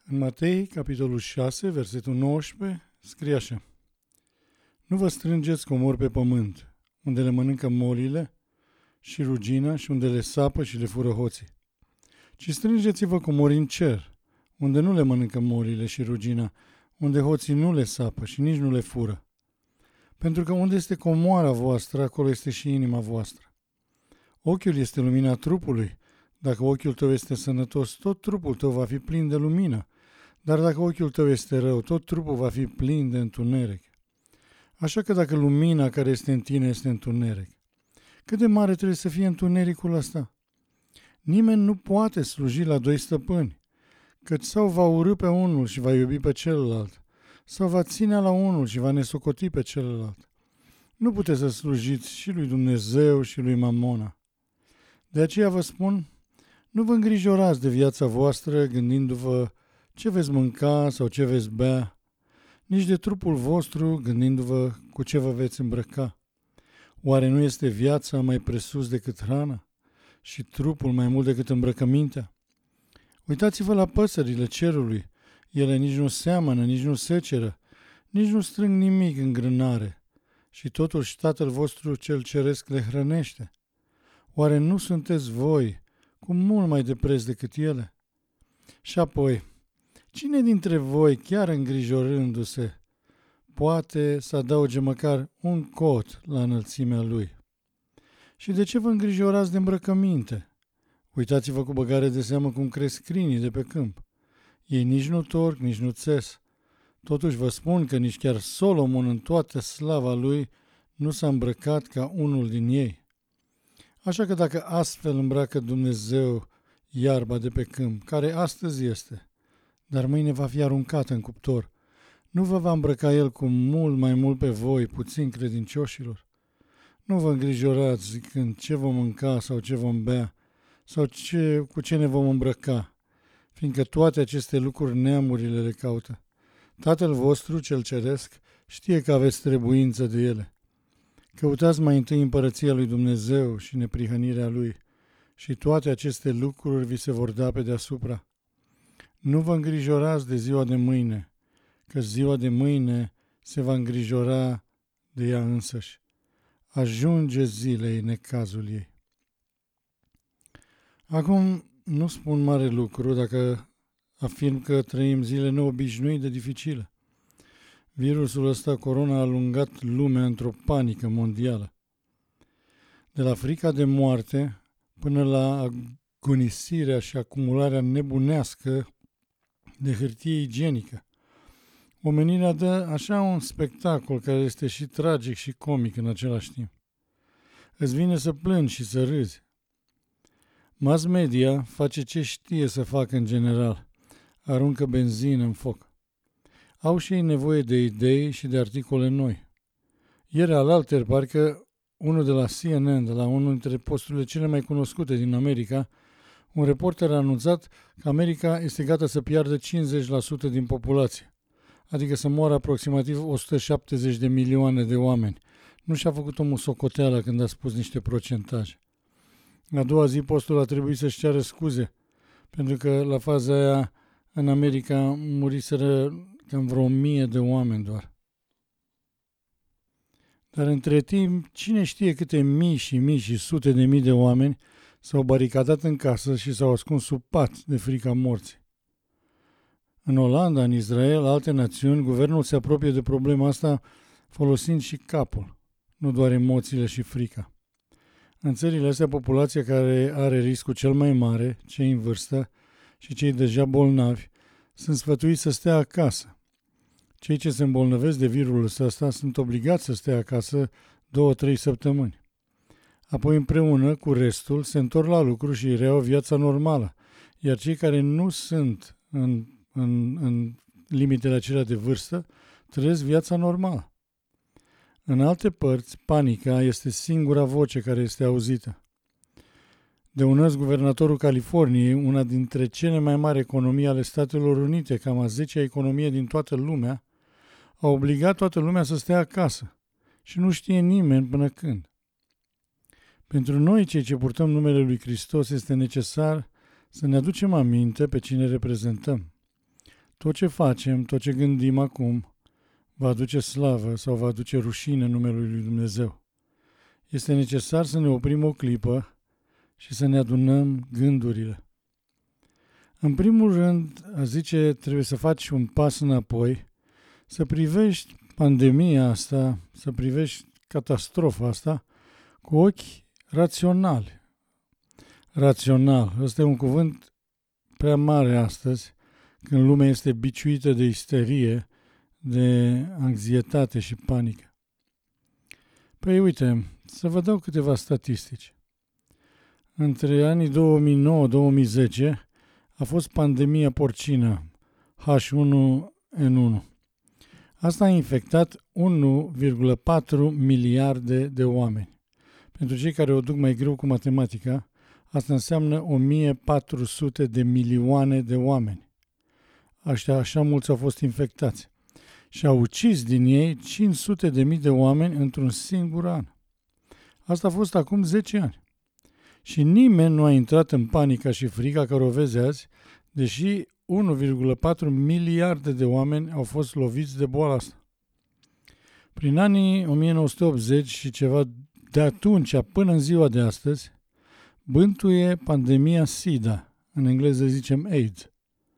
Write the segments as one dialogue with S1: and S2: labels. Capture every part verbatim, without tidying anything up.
S1: În Matei, capitolul șase, versetul nouăsprezece, scrie așa: Nu vă strângeți comori pe pământ, unde le mănâncă molile și rugina și unde le sapă și le fură hoții, ci strângeți-vă comori în cer, unde nu le mănâncă molile și rugina, unde hoții nu le sapă și nici nu le fură. Pentru că unde este comoara voastră, acolo este și inima voastră. Ochiul este lumina trupului. Dacă ochiul tău este sănătos, tot trupul tău va fi plin de lumină. Dar dacă ochiul tău este rău, tot trupul va fi plin de întuneric. Așa că dacă lumina care este în tine este întuneric, cât de mare trebuie să fie întunericul ăsta? Nimeni nu poate sluji la doi stăpâni, căci sau va urî pe unul și va iubi pe celălalt, sau va ține la unul și va nesocoti pe celălalt. Nu puteți să slujiți și lui Dumnezeu și lui Mamona. De aceea vă spun, nu vă îngrijorați de viața voastră gândindu-vă ce veți mânca sau ce veți bea, nici de trupul vostru gândindu-vă cu ce vă veți îmbrăca. Oare nu este viața mai presus decât hrana și trupul mai mult decât îmbrăcămintea? Uitați-vă la păsările cerului, ele nici nu seamănă, nici nu seceră, nici nu strâng nimic în grânare și totuși Tatăl vostru cel ceresc le hrănește. Oare nu sunteți voi cu mult mai de preț decât ele? Și apoi, cine dintre voi, chiar îngrijorându-se, poate să adauge măcar un cot la înălțimea lui? Și de ce vă îngrijorați de îmbrăcăminte? Uitați-vă cu băgare de seamă cum cresc crinii de pe câmp. Ei nici nu torc, nici nu țes. Totuși vă spun că nici chiar Solomon în toată slava lui nu s-a îmbrăcat ca unul din ei. Așa că dacă astfel îmbracă Dumnezeu iarba de pe câmp, care astăzi este, dar mâine va fi aruncată în cuptor, nu vă va îmbrăca El cu mult mai mult pe voi, puțin credincioșilor? Nu vă îngrijorați zicând ce vom mânca sau ce vom bea sau ce, cu ce ne vom îmbrăca, fiindcă toate aceste lucruri neamurile le caută. Tatăl vostru, cel ceresc, știe că aveți trebuință de ele. Căutați mai întâi împărăția lui Dumnezeu și neprihănirea Lui și toate aceste lucruri vi se vor da pe deasupra. Nu vă îngrijorați de ziua de mâine, că ziua de mâine se va îngrijora de ea însăși. Ajunge zilei necazul ei. Acum nu spun mare lucru dacă afirm că trăim zile neobișnuite de dificile. Virusul ăsta, corona, a alungat lumea într-o panică mondială. De la frica de moarte până la agonisirea și acumularea nebunească de hârtie igienică. Omenirea dă așa un spectacol care este și tragic și comic în același timp. Îți vine să plângi și să râzi. Mass media face ce știe să facă în general. Aruncă benzină în foc. Au și ei nevoie de idei și de articole noi. Ieri alaltăieri, parcă unul de la C N N, de la unul dintre posturile cele mai cunoscute din America, un reporter a anunțat că America este gata să piardă cincizeci la sută din populație, adică să moară aproximativ o sută șaptezeci de milioane de oameni. Nu și-a făcut omul socoteală când a spus niște procentaje. A doua zi postul a trebuit să-și ceară scuze, pentru că la faza aia în America muriseră cam vreo mie de oameni doar. Dar între timp, cine știe câte mii și mii și sute de mii de oameni s-au baricadat în casă și s-au ascuns sub pat de frica morții. În Olanda, în Israel, alte națiuni, guvernul se apropie de problema asta folosind și capul, nu doar emoțiile și frica. În țările astea, populația care are riscul cel mai mare, cei în vârstă și cei deja bolnavi, sunt sfătuiți să stea acasă. Cei ce se îmbolnăvesc de virusul ăsta sunt obligați să stea acasă două-trei săptămâni. Apoi împreună cu restul se întorc la lucru și reiau viața normală, iar cei care nu sunt în, în, în limitele acelea de vârstă trăiesc viața normală. În alte părți, panica este singura voce care este auzită. De unăți, guvernatorul Californiei, una dintre cele mai mari economii ale Statelor Unite, cam a zecea economie din toată lumea, a obligat toată lumea să stea acasă și nu știe nimeni până când. Pentru noi, cei ce purtăm numele lui Hristos, este necesar să ne aducem aminte pe cine reprezentăm. Tot ce facem, tot ce gândim acum, va aduce slavă sau va aduce rușine numelui lui Dumnezeu. Este necesar să ne oprim o clipă și să ne adunăm gândurile. În primul rând, a zice, trebuie să faci un pas înapoi, să privești pandemia asta, să privești catastrofa asta cu ochi raționali. Rațional. Ăsta e un cuvânt prea mare astăzi, când lumea este biciuită de isterie, de anxietate și panică. Păi uite, să vă dau câteva statistici. Între anii două mii nouă - două mii zece a fost pandemia porcină H unu N unu. Asta a infectat unu virgulă patru miliarde de oameni. Pentru cei care o duc mai greu cu matematica, asta înseamnă o mie patru sute de milioane de oameni. Aștia, așa mulți au fost infectați. Și au ucis din ei cinci sute de mii de oameni într-un singur an. Asta a fost acum zece ani. Și nimeni nu a intrat în panica și frica care o vezi azi, deși unu virgulă patru miliarde de oameni au fost loviți de boala asta. Prin anii o mie nouă sute optzeci și ceva, de atunci până în ziua de astăzi, bântuie pandemia SIDA, în engleză zicem AIDS.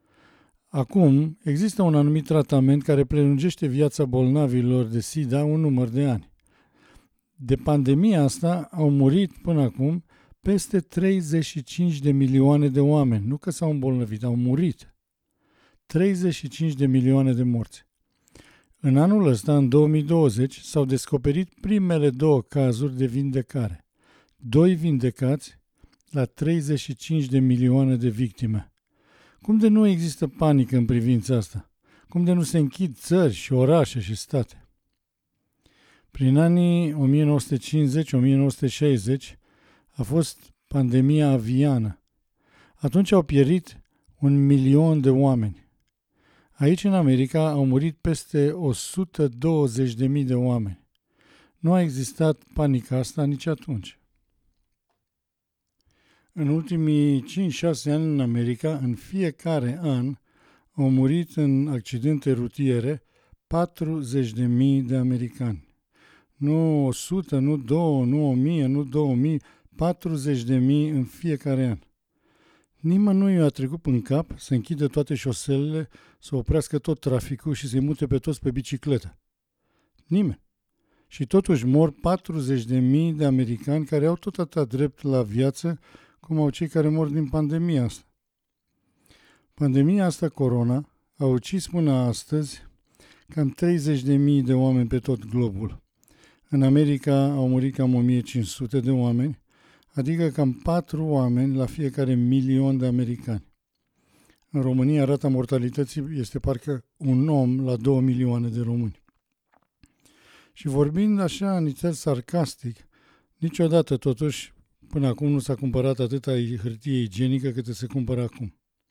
S1: Acum există un anumit tratament care prelungește viața bolnavilor de SIDA un număr de ani. De pandemia asta au murit până acum peste treizeci și cinci de milioane de oameni. Nu că s-au îmbolnăvit, au murit. treizeci și cinci de milioane de morți. În anul ăsta, în două mii douăzeci, s-au descoperit primele două cazuri de vindecare. Doi vindecați la treizeci și cinci de milioane de victime. Cum de nu există panică în privința asta? Cum de nu se închid țări și orașe și state? Prin anii o mie nouă sute cincizeci - o mie nouă sute șaizeci a fost pandemia aviană. Atunci au pierit un milion de oameni. Aici, în America, au murit peste o sută douăzeci de mii de oameni. Nu a existat panica asta nici atunci. În ultimii cinci șase ani în America, în fiecare an, au murit în accidente rutiere patruzeci de mii de americani. Nu o sută, nu două, nu o mie, nu două mii, patruzeci de mii în fiecare an. Nimănui a trecut în cap să închidă toate șoselele, să oprească tot traficul și să-i mute pe toți pe bicicletă. Nimeni. Și totuși mor patruzeci de mii de americani care au tot atâta drept la viață cum au cei care mor din pandemia asta. Pandemia asta, corona, a ucis până astăzi cam treizeci de mii de oameni pe tot globul. În America au murit cam o mie cinci sute de oameni, adică cam patru oameni la fiecare milion de americani. În România, rata mortalității este parcă un om la două milioane de români. Și vorbind așa, nițel sarcastic, niciodată totuși, până acum nu s-a cumpărat atâta hârtie igienică cât se cumpără acum.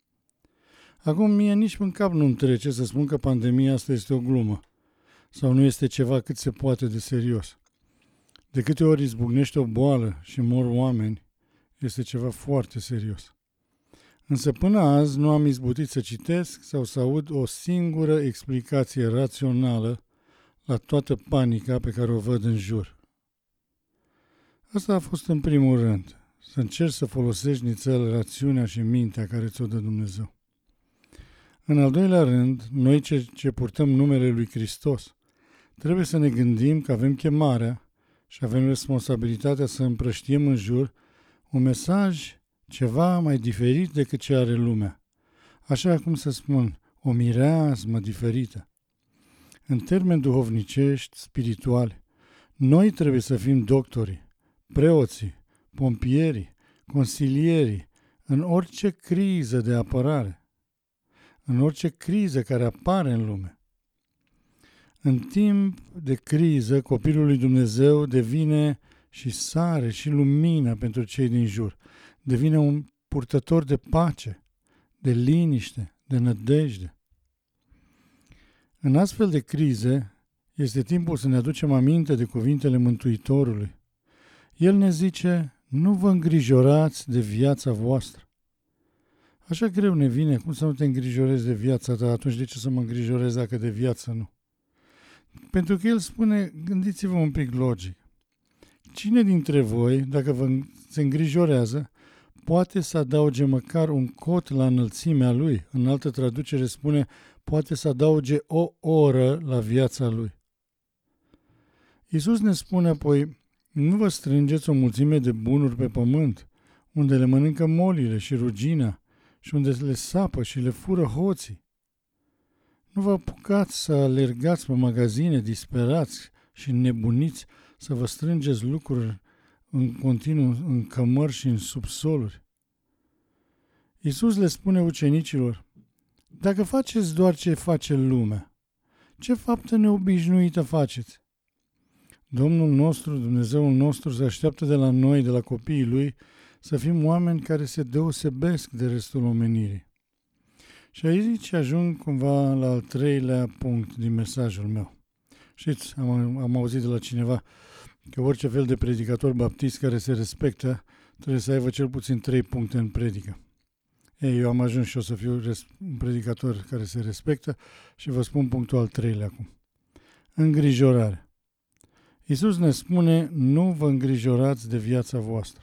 S1: Acum mie nici în cap nu-mi trece să spun că pandemia asta este o glumă sau nu este ceva cât se poate de serios. De câte ori izbucnește o boală și mor oameni, este ceva foarte serios. Însă până azi nu am izbutit să citesc sau să aud o singură explicație rațională la toată panica pe care o văd în jur. Asta a fost în primul rând, să încerci să folosești nițel rațiunea și mintea care ți-o dă Dumnezeu. În al doilea rând, noi ce, ce purtăm numele lui Hristos, trebuie să ne gândim că avem chemarea și avem responsabilitatea să împrăștiem în jur un mesaj ceva mai diferit decât ce are lumea. Așa cum să spun, o mireasmă diferită. În termeni duhovnicești, spirituali, noi trebuie să fim doctorii, preoții, pompierii, consilierii, în orice criză de apărare, în orice criză care apare în lume. În timp de criză, copilul lui Dumnezeu devine și sare și lumină pentru cei din jur. Devine un purtător de pace, de liniște, de nădejde. În astfel de crize, este timpul să ne aducem aminte de cuvintele Mântuitorului. El ne zice, nu vă îngrijorați de viața voastră. Așa greu ne vine, cum să nu te îngrijorezi de viața ta, atunci de ce să mă îngrijorez dacă de viață nu? Pentru că el spune, gândiți-vă un pic logic. Cine dintre voi, dacă vă se îngrijorează, poate să adauge măcar un cot la înălțimea lui? În altă traducere spune, poate să adauge o oră la viața lui. Iisus ne spune apoi, nu vă strângeți o mulțime de bunuri pe pământ, unde le mănâncă molile și rugina și unde le sapă și le fură hoții. Nu vă apucați să alergați pe magazine disperați și nebuniți să vă strângeți lucruri în continuu în cămări și în subsoluri. Iisus le spune ucenicilor, dacă faceți doar ce face lumea, ce faptă neobișnuită faceți? Domnul nostru, Dumnezeul nostru, se așteaptă de la noi, de la copiii Lui, să fim oameni care se deosebesc de restul omenirii. Și aici ajung cumva la al treilea punct din mesajul meu. Știți, am, am auzit de la cineva că orice fel de predicator baptist care se respectă trebuie să aibă cel puțin trei puncte în predică. Ei, eu am ajuns și o să fiu un predicator care se respectă și vă spun punctul al treilea acum. Îngrijorare. Iisus ne spune, nu vă îngrijorați de viața voastră.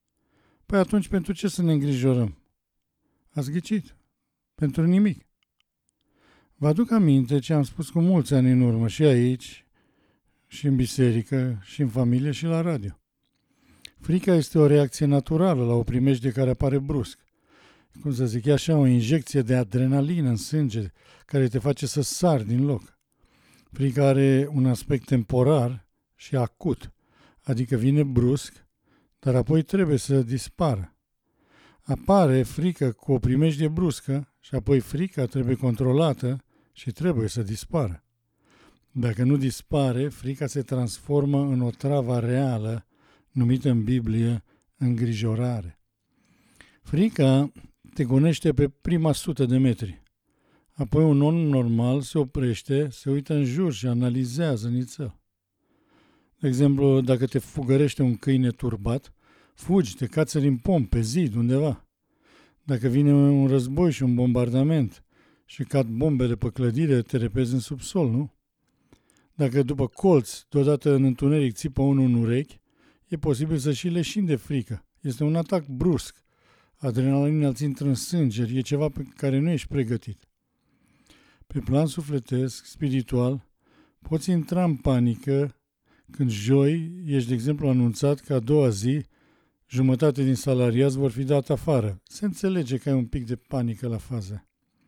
S1: Păi atunci pentru ce să ne îngrijorăm? Ați ghicit. Pentru nimic. Vă aduc aminte ce am spus cu mulți ani în urmă și aici, și în biserică, și în familie, și la radio. Frica este o reacție naturală la o primejdie care apare brusc. Cum să zic, e așa o injecție de adrenalină în sânge care te face să sari din loc. Frica are un aspect temporar și acut, adică vine brusc, dar apoi trebuie să dispară. Apare frică cu o primejdie bruscă și apoi frica trebuie controlată și trebuie să dispară. Dacă nu dispare, frica se transformă în o travă reală, numită în Biblie îngrijorare. Frica te gonește pe prima sută de metri. Apoi un om normal se oprește, se uită în jur și analizează nițel. De exemplu, dacă te fugărește un câine turbat, fugi, te cațări în pom, pe zid, undeva. Dacă vine un război și un bombardament și cad bombele pe clădire, te repezi în subsol, nu? Dacă după colț, deodată în întuneric, țipă unul în urechi, e posibil să și leșini de frică. Este un atac brusc. Adrenalina îți intră în sânger, e ceva pe care nu ești pregătit. Pe plan sufletesc, spiritual, poți intra în panică când joi ești, de exemplu, anunțat că a doua zi jumătate din salariați vor fi dat afară. Se înțelege că ai un pic de panică la fază.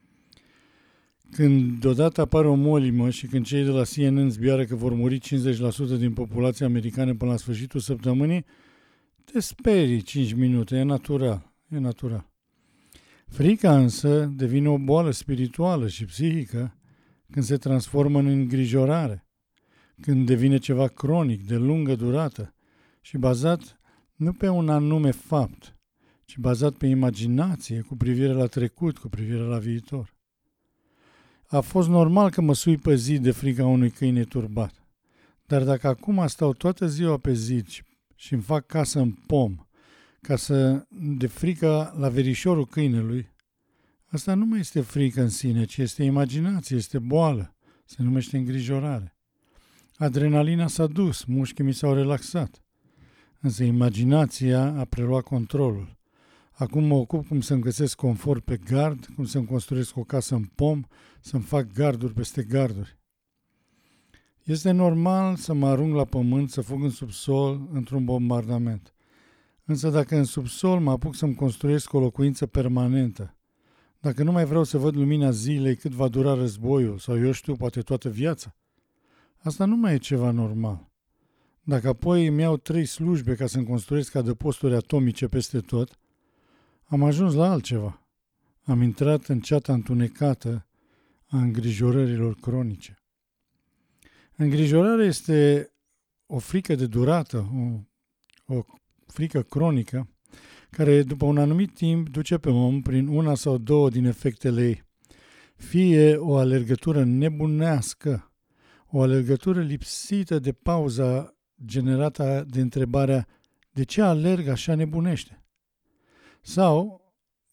S1: Când deodată apare o molimă și când cei de la C N N zbiară că vor muri cincizeci la sută din populația americană până la sfârșitul săptămânii, te sperii cinci minute, e natural, e natural. Frica însă devine o boală spirituală și psihică când se transformă în îngrijorare, când devine ceva cronic, de lungă durată și bazat nu pe un anume fapt, ci bazat pe imaginație cu privire la trecut, cu privire la viitor. A fost normal că mă sui pe zid de frica unui câine turbat, dar dacă acum stau toată ziua pe zid și îmi fac casă în pom, ca să, de frica la verișorul câinelui, asta nu mai este frică în sine, ci este imaginație, este boală, se numește îngrijorare. Adrenalina s-a dus, mușchii mi s-au relaxat, însă imaginația a preluat controlul. Acum mă ocup cum să-mi găsesc confort pe gard, cum să-mi construiesc o casă în pom, să-mi fac garduri peste garduri. Este normal să mă arunc la pământ, să fug în subsol, într-un bombardament. Însă dacă în subsol mă apuc să-mi construiesc o locuință permanentă, dacă nu mai vreau să văd lumina zilei cât va dura războiul, sau eu știu, poate toată viața, asta nu mai e ceva normal. Dacă apoi îmi iau trei slujbe ca să-mi construiesc adăposturi atomice peste tot, am ajuns la altceva. Am intrat în ceata întunecată a îngrijorărilor cronice. Îngrijorarea este o frică de durată, o, o frică cronică, care după un anumit timp duce pe om prin una sau două din efectele ei. Fie o alergătură nebunească, o alergătură lipsită de pauza generată de întrebarea de ce alerg așa nebunește? Sau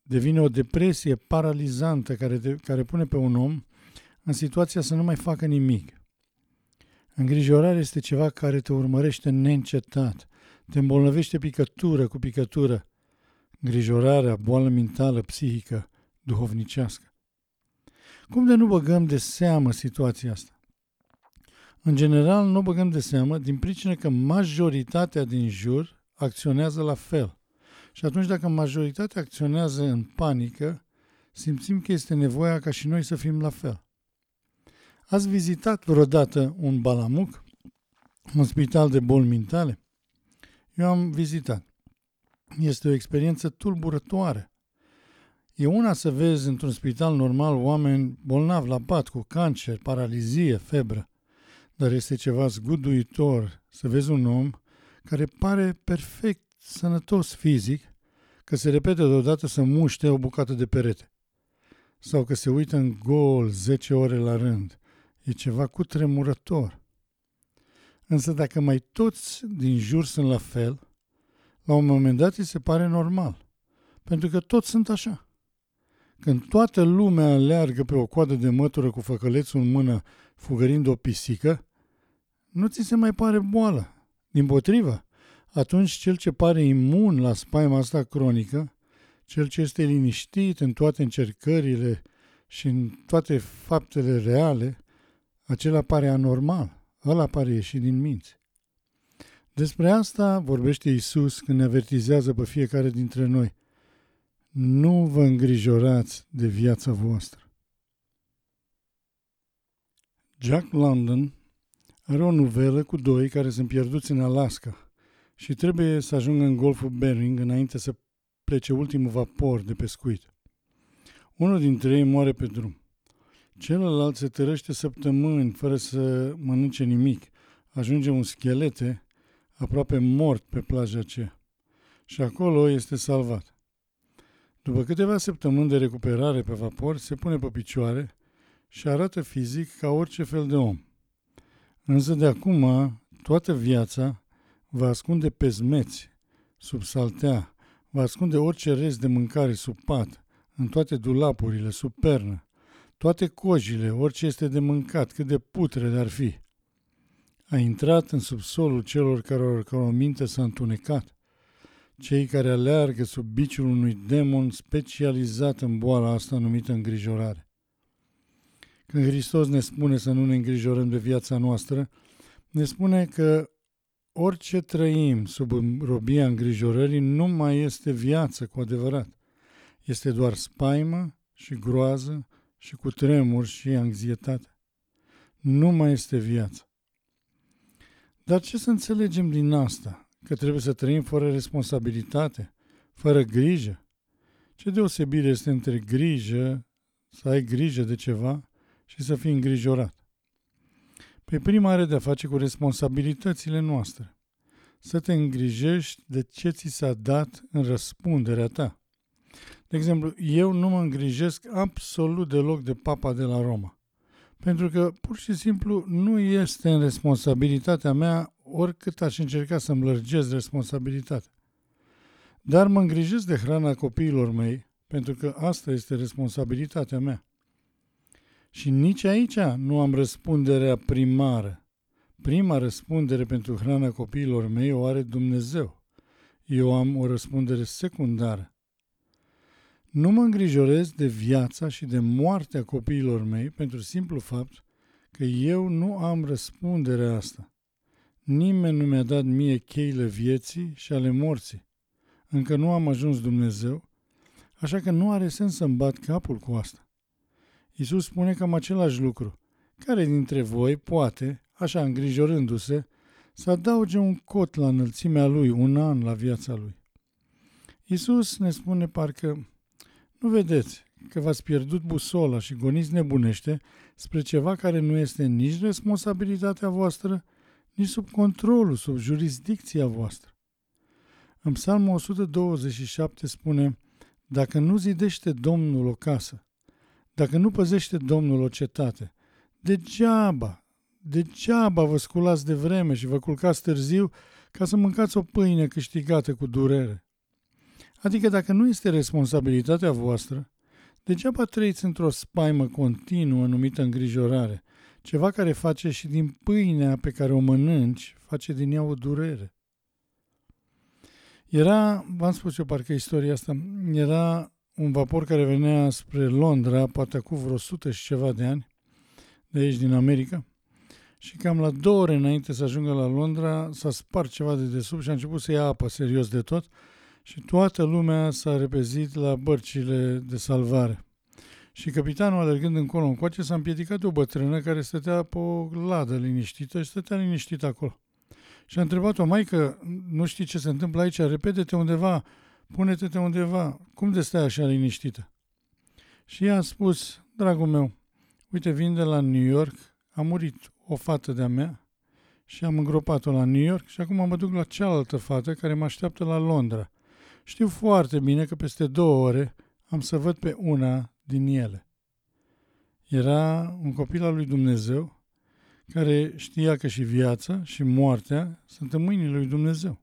S1: devine o depresie paralizantă care, de, care pune pe un om în situația să nu mai facă nimic. Îngrijorarea este ceva care te urmărește neîncetat, te îmbolnăvește picătură cu picătură. Îngrijorarea, boală mentală, psihică, duhovnicească. Cum de nu băgăm de seamă situația asta? În general, nu băgăm de seamă din pricină că majoritatea din jur acționează la fel. Și atunci, dacă majoritatea acționează în panică, simțim că este nevoia ca și noi să fim la fel. Ați vizitat vreodată un balamuc? Un spital de boli mentale? Eu am vizitat. Este o experiență tulburătoare. E una să vezi într-un spital normal oameni bolnavi la pat, cu cancer, paralizie, febră. Dar este ceva zguduitor să vezi un om care pare perfect sănătos fizic, că se repete deodată să muște o bucată de perete. Sau că se uită în gol zece ore la rând. E ceva cutremurător. Însă dacă mai toți din jur sunt la fel, la un moment dat îi se pare normal. Pentru că toți sunt așa. Când toată lumea aleargă pe o coadă de mătură cu făcălețul în mână, fugărind o pisică, nu ți se mai pare boală. Dimpotrivă, atunci cel ce pare imun la spaima asta cronică, cel ce este liniștit în toate încercările și în toate faptele reale, acela pare anormal, ăla pare ieșit din minți. Despre asta vorbește Iisus când ne avertizează pe fiecare dintre noi. Nu vă îngrijorați de viața voastră. Jack London are o nuvelă cu doi care sunt pierduți în Alaska și trebuie să ajungă în Golful Bering înainte să plece ultimul vapor de pescuit. Unul dintre ei moare pe drum. Celălalt se tărăște săptămâni fără să mănânce nimic. Ajunge un schelete aproape mort pe plaja aceea. Și acolo este salvat. După câteva săptămâni de recuperare pe vapor, se pune pe picioare și arată fizic ca orice fel de om. Însă de acum, toată viața va ascunde pezmeți sub saltea, va ascunde orice rest de mâncare sub pat, în toate dulapurile, sub pernă, toate cojile, orice este de mâncat, cât de putrede ar fi. A intrat în subsolul celor care o minte s-a întunecat, cei care aleargă sub biciul unui demon specializat în boala asta numită îngrijorare. Când Hristos ne spune să nu ne îngrijorăm de viața noastră, ne spune că orice trăim sub robia îngrijorării nu mai este viață cu adevărat. Este doar spaimă și groază și cutremur și anxietate. Nu mai este viață. Dar ce să înțelegem din asta? Că trebuie să trăim fără responsabilitate, fără grijă? Ce deosebire este între grijă, să ai grijă de ceva, și să fii îngrijorat? Pe prima are de-a face cu responsabilitățile noastre. Să te îngrijești de ce ți s-a dat în răspunderea ta. De exemplu, eu nu mă îngrijesc absolut deloc de papa de la Roma. Pentru că, pur și simplu, nu este în responsabilitatea mea, oricât aș încerca să-mi lărgesc responsabilitatea. Dar mă îngrijesc de hrana copiilor mei, pentru că asta este responsabilitatea mea. Și nici aici nu am răspunderea primară. Prima răspundere pentru hrana copiilor mei o are Dumnezeu. Eu am o răspundere secundară. Nu mă îngrijorez de viața și de moartea copiilor mei pentru simplu fapt că eu nu am răspunderea asta. Nimeni nu mi-a dat mie cheile vieții și ale morții. Încă nu am ajuns Dumnezeu, așa că nu are sens să-mi bat capul cu asta. Iisus spune cam același lucru. Care dintre voi poate, așa îngrijorându-se, să adauge un cot la înălțimea lui, un an la viața lui? Iisus ne spune parcă, nu vedeți că v-ați pierdut busola și goniți nebunește spre ceva care nu este nici responsabilitatea voastră, nici sub controlul, sub jurisdicția voastră. În Psalmul o sută douăzeci și șapte spune, dacă nu zidește Domnul o casă, dacă nu păzește Domnul o cetate, degeaba, degeaba vă sculați de vreme și vă culcați târziu ca să mâncați o pâine câștigată cu durere. Adică dacă nu este responsabilitatea voastră, degeaba trăiți într-o spaimă continuă numită îngrijorare, ceva care face și din pâinea pe care o mănânci, face din ea o durere. Era, v-am spus eu parcă istoria asta, era un vapor care venea spre Londra, poate acum vreo sută și ceva de ani, de aici din America, și cam la două ore înainte să ajungă la Londra s-a spart ceva de desubt și a început să ia apă serios de tot și toată lumea s-a repezit la bărcile de salvare. Și capitanul, alergând încolo încoace, s-a împiedicat de o bătrână care stătea pe o ladă liniștită și stătea liniștită acolo. Și a întrebat-o: maică, nu știi ce se întâmplă aici? Repede-te undeva, pune-te undeva, cum de stai așa liniștită? Și ea a spus: dragul meu, uite, vin de la New York, a murit o fată de-a mea și am îngropat-o la New York și acum mă duc la cealaltă fată care mă așteaptă la Londra. Știu foarte bine că peste două ore am să văd pe una din ele. Era un copil al lui Dumnezeu care știa că și viața și moartea sunt în mâinile lui Dumnezeu.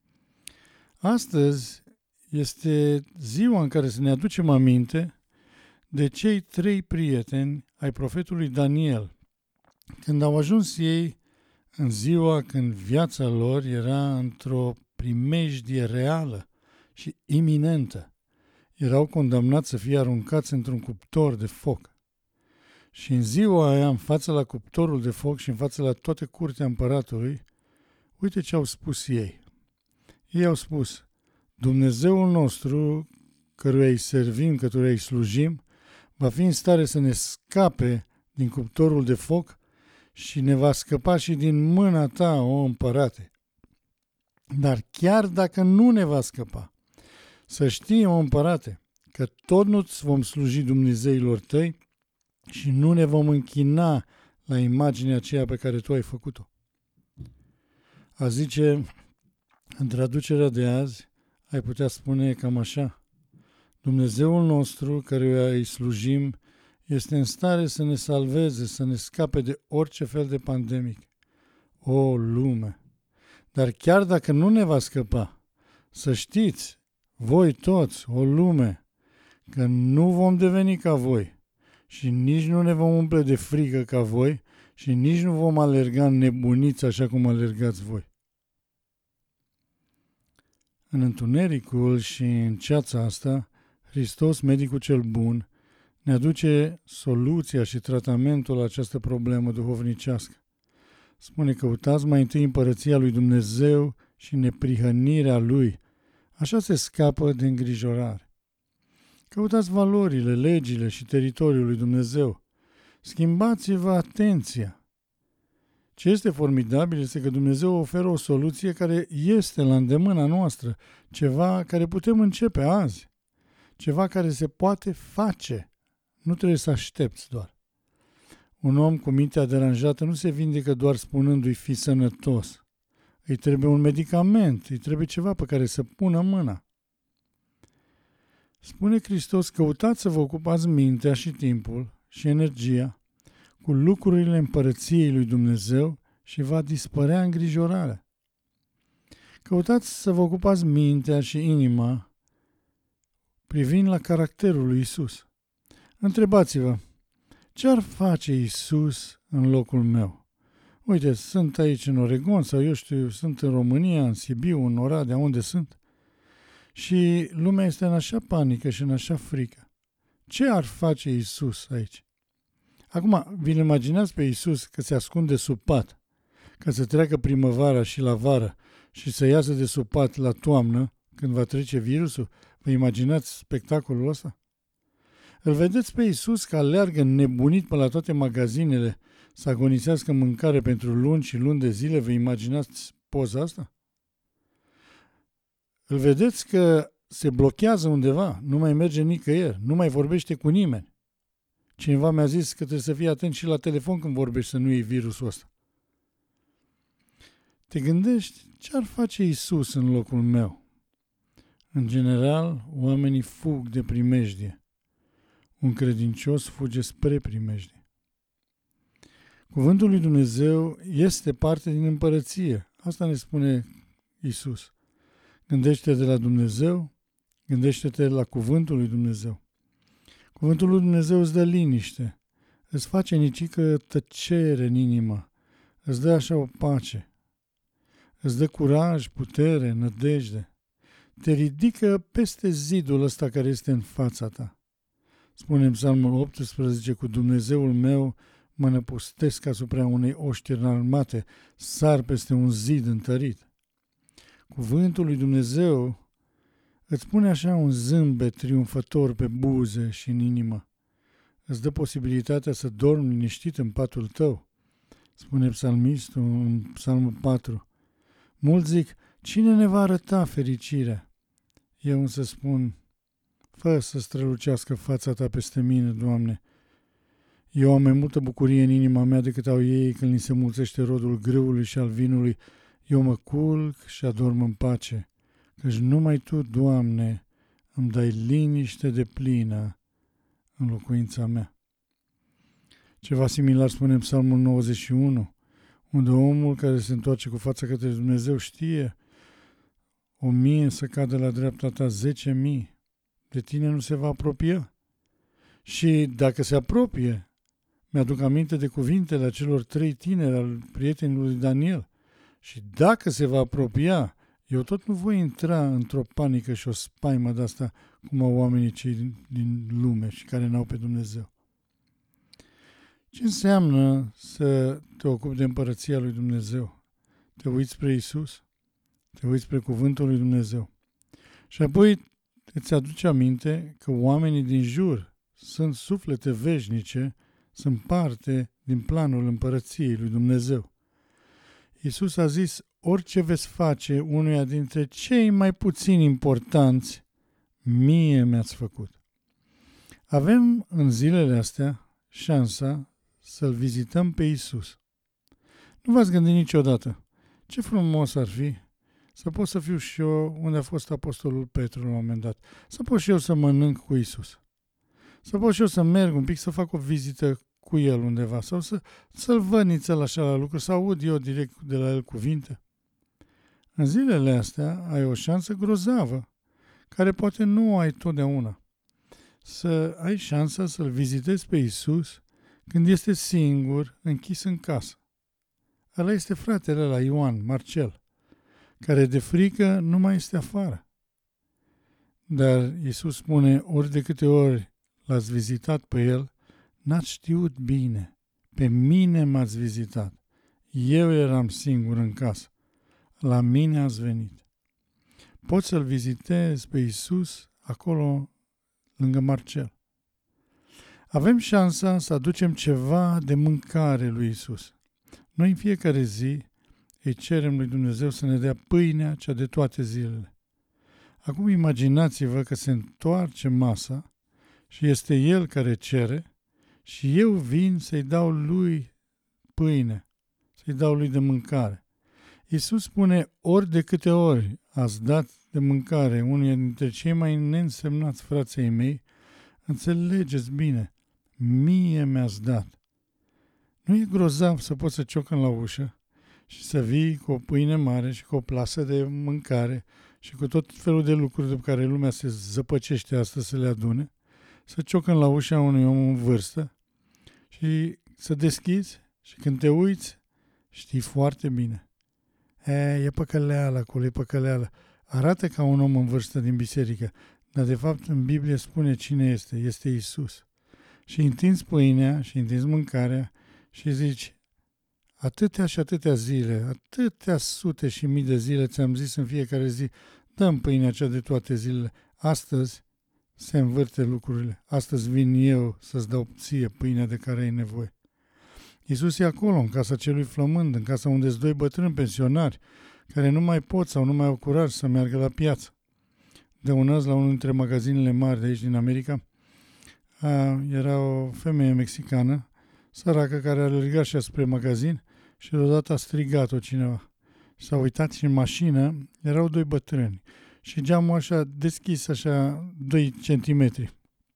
S1: Astăzi este ziua în care să ne aducem aminte de cei trei prieteni ai profetului Daniel, când au ajuns ei în ziua când viața lor era într-o primejdie reală și iminentă. Erau condamnați să fie aruncați într-un cuptor de foc. Și în ziua aia, în fața la cuptorul de foc și în fața la toată curtea împăratului, uite ce au spus ei. Ei au spus: Dumnezeul nostru, căruia îi servim, căruia îi slujim, va fi în stare să ne scape din cuptorul de foc și ne va scăpa și din mâna ta, o împărate. Dar chiar dacă nu ne va scăpa, să știi, o împărate, că tot nu-ți vom sluji Dumnezeilor tăi și nu ne vom închina la imaginea aceea pe care tu ai făcut-o. A zice, în traducerea de azi, ai putea spune cam așa: Dumnezeul nostru, căruia îi slujim, este în stare să ne salveze, să ne scape de orice fel de pandemic. O, lume! Dar chiar dacă nu ne va scăpa, să știți, voi toți, o lume, că nu vom deveni ca voi și nici nu ne vom umple de frică ca voi și nici nu vom alerga nebuniți așa cum alergați voi. În întunericul și în ceața asta, Hristos, medicul cel bun, ne aduce soluția și tratamentul la această problemă duhovnicească. Spune: căutați mai întâi împărăția lui Dumnezeu și neprihănirea lui. Așa se scapă de îngrijorare. Căutați valorile, legile și teritoriul lui Dumnezeu. Schimbați-vă atenția. Ce este formidabil este că Dumnezeu oferă o soluție care este la îndemâna noastră, ceva care putem începe azi, ceva care se poate face. Nu trebuie să aștepți doar. Un om cu mintea deranjată nu se vindecă doar spunându-i fi sănătos. Îi trebuie un medicament, îi trebuie ceva pe care să pună mâna. Spune Hristos: căutați să vă ocupați mintea și timpul și energia cu lucrurile împărăției lui Dumnezeu și va dispărea îngrijorarea. Căutați să vă ocupați mintea și inima privind la caracterul lui Isus. Întrebați-vă: ce ar face Isus în locul meu? Uite, sunt aici în Oregon sau eu știu, sunt în România, în Sibiu, în Oradea, unde sunt. Și lumea este în așa panică și în așa frică. Ce ar face Isus aici? Acum, vi-l imaginați pe Isus că se ascunde sub pat, ca să treacă primăvara și la vară și să iasă de sub pat la toamnă, când va trece virusul? Vă imaginați spectacolul ăsta? Îl vedeți pe Iisus că aleargă nebunit pe la toate magazinele să agonisească mâncare pentru luni și luni de zile? Vă imaginați poza asta? Îl vedeți că se blochează undeva, nu mai merge nicăieri, nu mai vorbește cu nimeni. Cineva mi-a zis că trebuie să fii atent și la telefon când vorbești, să nu iei virusul ăsta. Te gândești, ce ar face Iisus în locul meu? În general, oamenii fug de primejdie. Un credincios fuge spre primejdie. Cuvântul lui Dumnezeu este parte din împărăție. Asta ne spune Iisus. Gândește de la Dumnezeu, Gândește-te la cuvântul lui Dumnezeu. Cuvântul lui Dumnezeu îți dă liniște, îți face nicică tăcere în inimă, îți dă așa o pace, îți dă curaj, putere, nădejde. Te ridică peste zidul ăsta care este în fața ta. Spune în Psalmul optsprezece, cu Dumnezeul meu mă năpustesc asupra unei oștiri înarmate, sar peste un zid întărit. Cuvântul lui Dumnezeu îți pune așa un zâmbet triumfător pe buze și în inimă. Îți dă posibilitatea să dormi liniștit în patul tău. Spune psalmistul în Psalmul patru. Mulți zic, cine ne va arăta fericirea? Eu însă spun, fă să strălucească fața ta peste mine, Doamne. Eu am mai multă bucurie în inima mea decât au ei când li se mulțește rodul grâului și al vinului. Eu mă culc și adorm în pace, căci numai Tu, Doamne, îmi dai liniște de plină în locuința mea. Ceva similar spune în Psalmul nouăzeci și unu, unde omul care se întoarce cu fața către Dumnezeu știe o mie să cadă la dreapta ta, zece mii, de tine nu se va apropia. Și dacă se apropie, mi-aduc aminte de cuvintele acelor trei tineri al prietenilor lui Daniel. Și dacă se va apropia, eu tot nu voi intra într-o panică și o spaimă de asta cum au oamenii cei din, din lume și care n-au pe Dumnezeu. Ce înseamnă să te ocupi de împărăția lui Dumnezeu? Te uiți spre Iisus? Te uiți spre cuvântul lui Dumnezeu? Și apoi îți aduce aminte că oamenii din jur sunt suflete veșnice, sunt parte din planul împărăției lui Dumnezeu. Iisus a zis, orice veți face unuia dintre cei mai puțini importanți, mie mi-ați făcut. Avem în zilele astea șansa să-L vizităm pe Iisus. Nu v-ați gândit niciodată ce frumos ar fi să pot să fiu și eu unde a fost apostolul Petru la un moment dat, să pot și eu să mănânc cu Iisus, să pot și eu să merg un pic, să fac o vizită cu el undeva sau să, să-l văd nițel așa la lucru, să aud eu direct de la el cuvinte. În zilele astea ai o șansă grozavă, care poate nu o ai totdeauna. Să ai șansa să-L vizitezi pe Iisus când este singur, închis în casă. Ăla este fratele la Ioan, Marcel, care de frică nu mai este afară. Dar Iisus spune, ori de câte ori l-ați vizitat pe el, n-ați știut bine. Pe mine m-ați vizitat. Eu eram singur în casă. La mine ați venit. Poți să-L vizitezi pe Iisus acolo lângă Marcel. Avem șansa să aducem ceva de mâncare lui Iisus. Noi în fiecare zi îi cerem lui Dumnezeu să ne dea pâinea cea de toate zilele. Acum imaginați-vă că se întoarce masa și este El care cere și eu vin să-i dau lui pâine, să-i dau lui de mâncare. Iisus spune, ori de câte ori ați dat de mâncare unuia dintre cei mai neînsemnați frații mei, înțelegeți bine, mie mi-ați dat. Nu e grozav să poți să ciocăn la ușă și să vii cu o pâine mare și cu o plasă de mâncare și cu tot felul de lucruri de care lumea se zăpăcește astăzi să le adune, să ciocăn la ușa unui om în vârstă și să deschizi și când te uiți, știi foarte bine. E, e păcăleală acolo, e păcăleală. Arată ca un om în vârstă din biserică, dar de fapt în Biblie spune cine este, este Iisus. Și întinzi pâinea și întinzi mâncarea și zici, atâtea și atâtea zile, atâtea sute și mii de zile ți-am zis în fiecare zi, dă-mi pâinea cea de toate zilele. Astăzi se învârte lucrurile. Astăzi vin eu să-ți dau ție pâinea de care ai nevoie. Iisus e acolo, în casa celui flămând, în casa unde sunt doi bătrâni pensionari, care nu mai pot sau nu mai au curaj să meargă la piață. De un azi la unul dintre magazinele mari de aici din America, a, era o femeie mexicană, săracă, care a alergat și spre magazin și deodată a strigat-o cineva. S-a uitat și în mașină erau doi bătrâni și geamul așa deschis, așa, doi centimetri.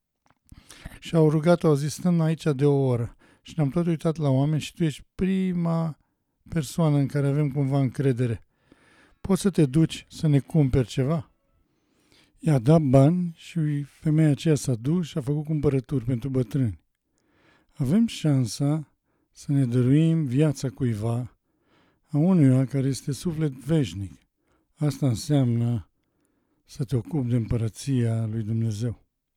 S1: Și au rugat-o, au zis, stăm aici de o oră. Și ne-am tot uitat la oameni și tu ești prima persoană în care avem cumva încredere. Poți să te duci să ne cumperi ceva? I-a dat bani și femeia aceea s-a dus și a făcut cumpărături pentru bătrâni. Avem șansa să ne dăruim viața cuiva, a unuia care este suflet veșnic. Asta înseamnă să te ocupi de împărăția lui Dumnezeu.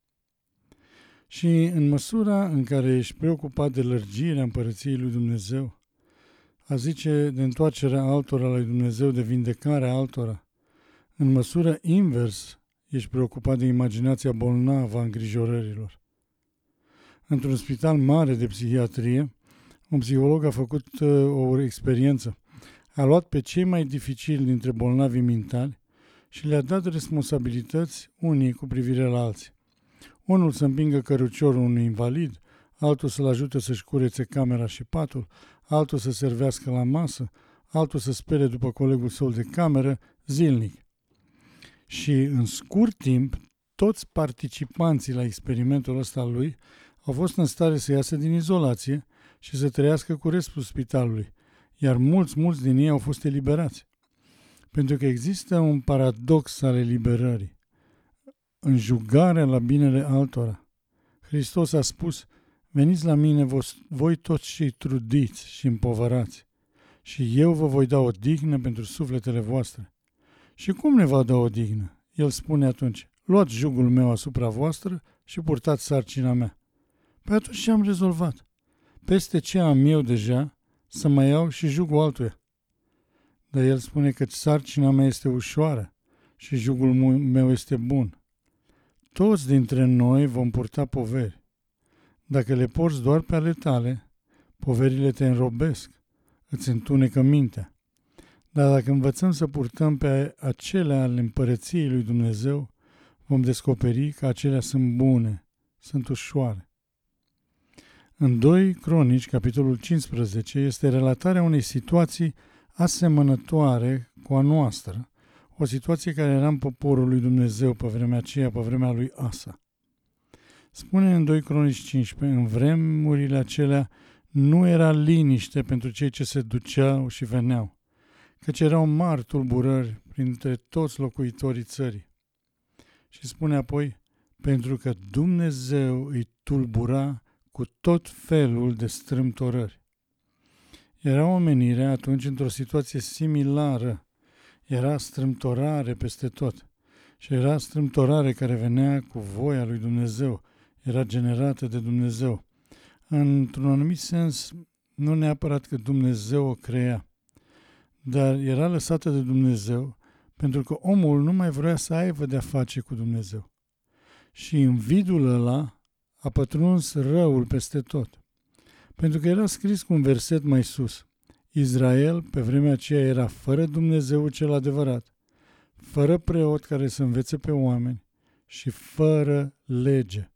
S1: Și în măsura în care ești preocupat de lărgirea împărăției lui Dumnezeu, a zice de întoarcerea altora la lui Dumnezeu, de vindecarea altora, în măsură invers ești preocupat de imaginația bolnavă a îngrijorărilor. Într-un spital mare de psihiatrie, un psiholog a făcut uh, o experiență. A luat pe cei mai dificili dintre bolnavii mentali și le-a dat responsabilități unii cu privire la alții. Unul să împingă căruciorul unui invalid, altul să-l ajute să-și curețe camera și patul, altul să servească la masă, altul să spere după colegul său de cameră, zilnic. Și în scurt timp, toți participanții la experimentul ăsta al lui au fost în stare să iasă din izolație și să trăiască cu restul spitalului, iar mulți, mulți din ei au fost eliberați. Pentru că există un paradox al eliberării, înjugarea la binele altora. Hristos a spus, veniți la mine voi toți cei trudiți și împovărați, și eu vă voi da o dignă pentru sufletele voastre. Și cum ne va da o dignă? El spune atunci, luați jugul meu asupra voastră și purtați sarcina mea. Păi atunci ce am rezolvat? Peste ce am eu deja, să mai iau și jugul altuia. Dar el spune că sarcina mea este ușoară și jugul meu este bun. Toți dintre noi vom purta poveri. Dacă le porți doar pe ale tale, poverile te înrobesc, îți întunecă mintea. Dar dacă învățăm să purtăm pe acelea ale împărăției lui Dumnezeu, vom descoperi că acelea sunt bune, sunt ușoare. În doi Cronici, capitolul cincisprezece, este relatarea unei situații asemănătoare cu a noastră, o situație care era în poporul lui Dumnezeu pe vremea aceea, pe vremea lui Asa. Spune în doi Cronici cincisprezece, în vremurile acelea nu era liniște pentru cei ce se duceau și veneau, căci erau mari tulburări printre toți locuitorii țării. Și spune apoi, pentru că Dumnezeu îi tulbura cu tot felul de strâmtorări. Era omenirea atunci într-o situație similară. Era strâmtorare peste tot. Și era strâmtorare care venea cu voia lui Dumnezeu. Era generată de Dumnezeu. Într-un anumit sens, nu neapărat că Dumnezeu o crea, dar era lăsată de Dumnezeu pentru că omul nu mai vrea să aibă de-a face cu Dumnezeu. Și în vidul ăla a pătruns răul peste tot. Pentru că era scris cu un verset mai sus. Israel, pe vremea aceea, era fără Dumnezeu cel adevărat, fără preot care să învețe pe oameni și fără lege.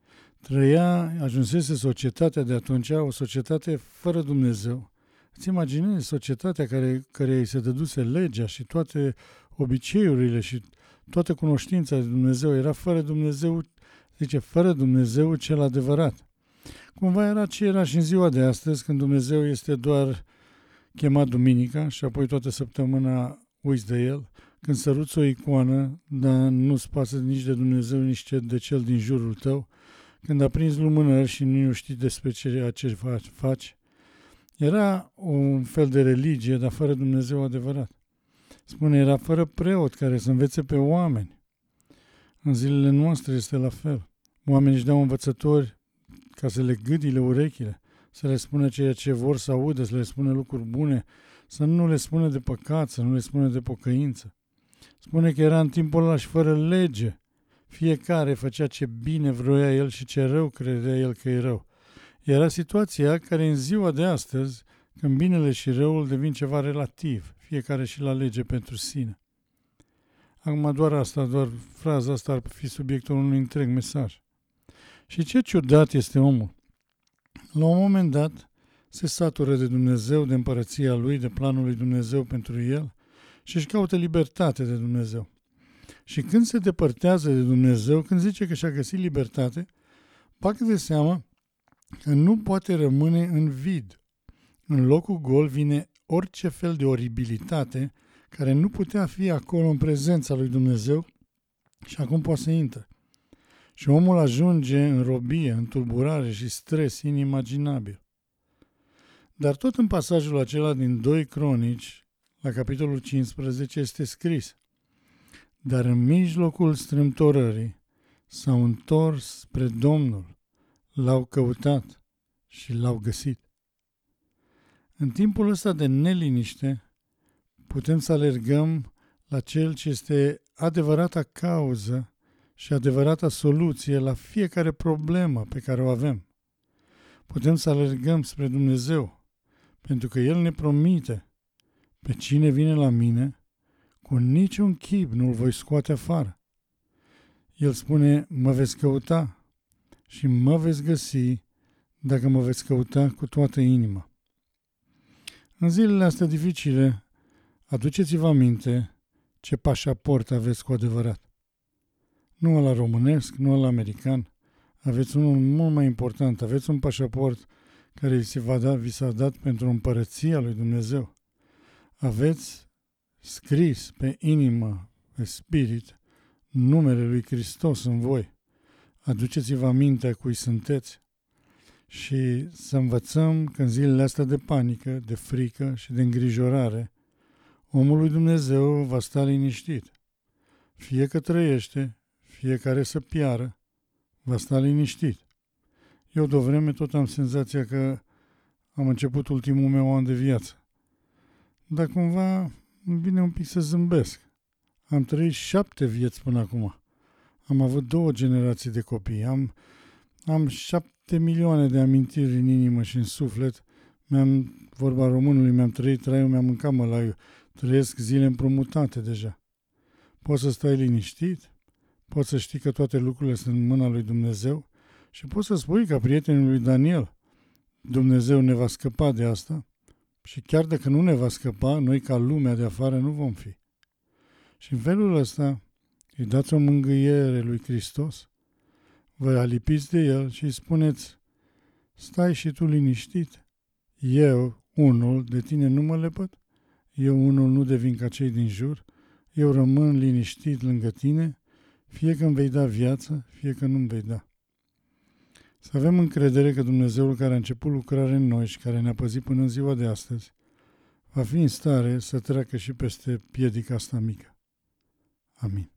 S1: Trăia, ajunsese societatea de atunci, o societate fără Dumnezeu. Îți imaginezi societatea care, care îi se dăduse legea și toate obiceiurile și toată cunoștința de Dumnezeu era fără Dumnezeu, zice, fără Dumnezeu cel adevărat. Cumva era ce era și în ziua de astăzi, când Dumnezeu este doar chemat duminica și apoi toată săptămâna uiți de El, când săruți o icoană, dar nu-ți pasă nici de Dumnezeu, nici de cel din jurul tău, când aprinzi lumânări și nu știi despre ceea ce faci. Era un fel de religie, dar fără Dumnezeu adevărat. Spune, era fără preot care să învețe pe oameni. În zilele noastre este la fel. Oamenii își dau învățători ca să le gâdile urechile, să le spună ceea ce vor să audă, să le spună lucruri bune, să nu le spună de păcat, să nu le spună de pocăință. Spune că era în timpul ăla și fără lege. Fiecare făcea ce bine vroia el și ce rău credea el că e rău. Era situația care în ziua de astăzi, când binele și răul devin ceva relativ, fiecare și la lege pentru sine. Acum doar asta, doar fraza asta ar fi subiectul unui întreg mesaj. Și ce ciudat este omul. La un moment dat se satură de Dumnezeu, de împărăția lui, de planul lui Dumnezeu pentru el și își caută libertate de Dumnezeu. Și când se depărtează de Dumnezeu, când zice că și-a găsit libertate, bagă de seamă că nu poate rămâne în vid. În locul gol vine orice fel de oribilitate care nu putea fi acolo în prezența lui Dumnezeu Și acum poate să intre. Și omul ajunge în robie, în tulburare și stres inimaginabil. Dar tot în pasajul acela din doi Cronici, la capitolul cincisprezece, este scris: dar în mijlocul strâmtorării s-au întors spre Domnul, l-au căutat și l-au găsit. În timpul ăsta de neliniște, putem să alergăm la Cel ce este adevărata cauză și adevărata soluție la fiecare problemă pe care o avem. Putem să alergăm spre Dumnezeu, pentru că El ne promite: pe cine vine la mine, cu niciun chip nu-l voi scoate afară. El spune: mă veți căuta și mă veți găsi dacă mă veți căuta cu toată inima. În zilele astea dificile, aduceți-vă aminte ce pașaport aveți cu adevărat. Nu ăla românesc, nu ăla american. Aveți unul mult mai important. Aveți un pașaport care vi, se va da, vi s-a dat pentru împărăția lui Dumnezeu. Aveți scris pe inimă, pe spirit, numele lui Hristos în voi. Aduceți-vă aminte a cui sunteți și să învățăm că în zilele astea de panică, de frică și de îngrijorare, omul lui Dumnezeu va sta liniștit. Fie că trăiește, fie care să piară, va sta liniștit. Eu de o vreme tot am senzația că am început ultimul meu an de viață. Dar cumva îmi vine un pic să zâmbesc. Am trăit șapte vieți până acum. Am avut două generații de copii. Am, am șapte milioane de amintiri în inimă și în suflet. Mi-am, vorba românului, mi-am trăit traiul, mi-am mâncat mălaiul. Trăiesc zile împrumutate deja. Poți să stai liniștit, poți să știi că toate lucrurile sunt în mâna lui Dumnezeu și poți să spui ca prietenul lui Daniel: Dumnezeu ne va scăpa de asta și chiar dacă nu ne va scăpa, noi ca lumea de afară nu vom fi. Și în felul ăsta îi dați o mângâiere lui Hristos, vă alipiți de El și îi spuneți: stai și tu liniștit, eu, unul, de tine nu mă lepăd, eu, unul, nu devin ca cei din jur, eu rămân liniștit lângă tine, fie că îmi vei da viață, fie că nu-mi vei da. Să avem încredere că Dumnezeul care a început lucrare în noi și care ne-a păzit până în ziua de astăzi, va fi în stare să treacă și peste piedica asta mică. Amin.